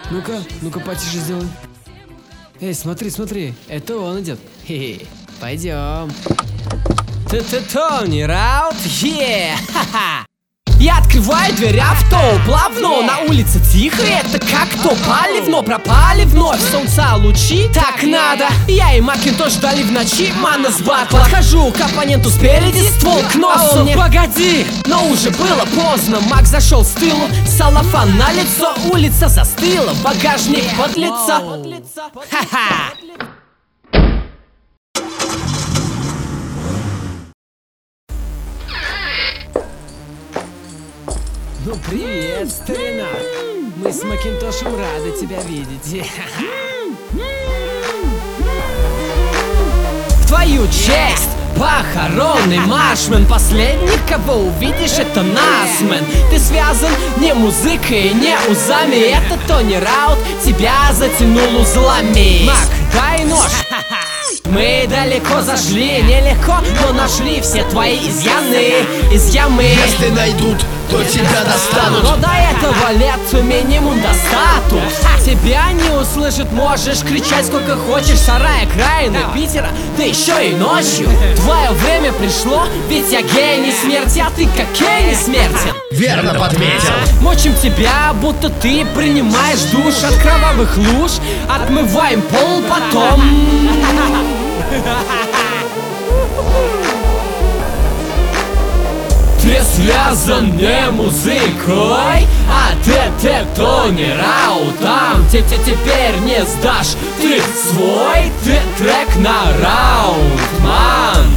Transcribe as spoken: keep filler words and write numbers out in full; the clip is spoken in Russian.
Ну-ка, ну-ка потише сделай. Эй, смотри, смотри, это он идет. Хе-хе, пойдем. Ты-ты Тони Раут, е, ха-ха. Я открываю дверь авто, плавно, на улице тихо, это как то палевно, пропали вновь солнца лучи, так надо. Я и Макинтош дали в ночи, мана с батла. Подхожу к оппоненту спереди, ствол к носу, а он мне: погоди, но уже было поздно. Мак зашел с тылу, салафан на лицо, улица застыла, багажник под лицо. Ха-ха. Ну привет, старина! Мы с Макинтошем рады тебя видеть. В твою честь! Похоронный маршмен. Последний, кого увидишь, это насмен. Ты связан не музыкой, не узами. Это Тони Раут тебя затянул узлами. Мак, дай нож. Мы далеко зашли, нелегко, но нашли все твои изъяны из ямы. Если найдут, то тебя достанут. Но до этого лет минимум до статус. Тебя не услышат, можешь кричать сколько хочешь. Сарай, окраины Питера, да еще и ночью. Твое время пришло, ведь я гений смерти, а ты как Кенни смертен. Верно подметил. Мочим тебя, будто ты принимаешь душ от кровавых луж. Отмываем пол потом. Ты связан не музыкой, а ты, ты Тони Раутом. Ты, ты теперь не сдашь, ты свой, ты трек на раунд, ман.